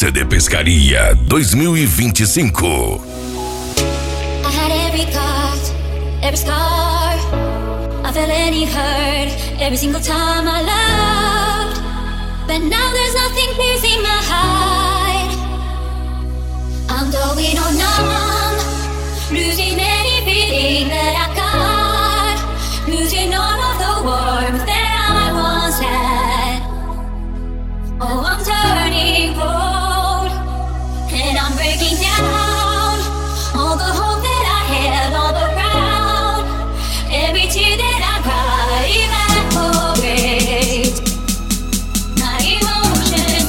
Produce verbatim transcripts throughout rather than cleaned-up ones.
C D Pescaria dois mil e vinte e cinco. I had every cut, every scar. I felt any hurt every single time I loved. But now there's nothing piercing my hide. I'm going on numb, losing any feeling that I got, losing all of the warmth that I once had. Oh, I'm turning cold, and I'm breaking down. All the hope that I had all around, every tear that I cried evaporates. My emotions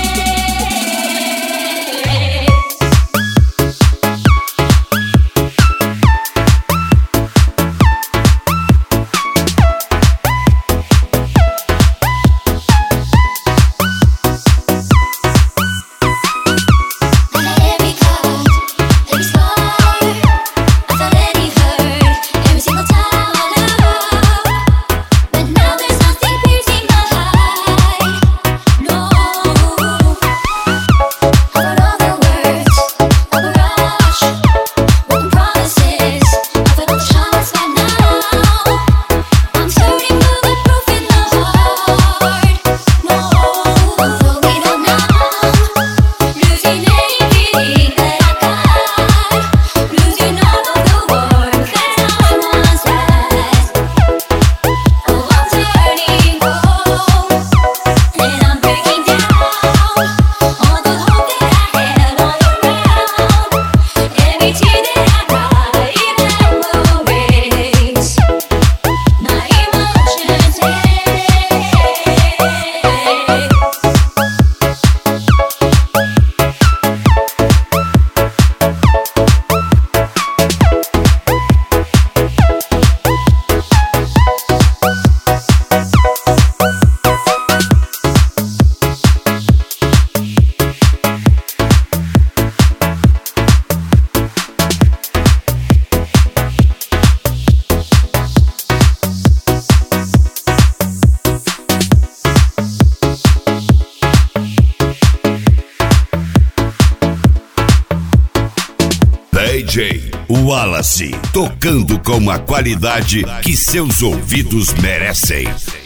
D J Wallace, tocando com a qualidade que seus ouvidos merecem.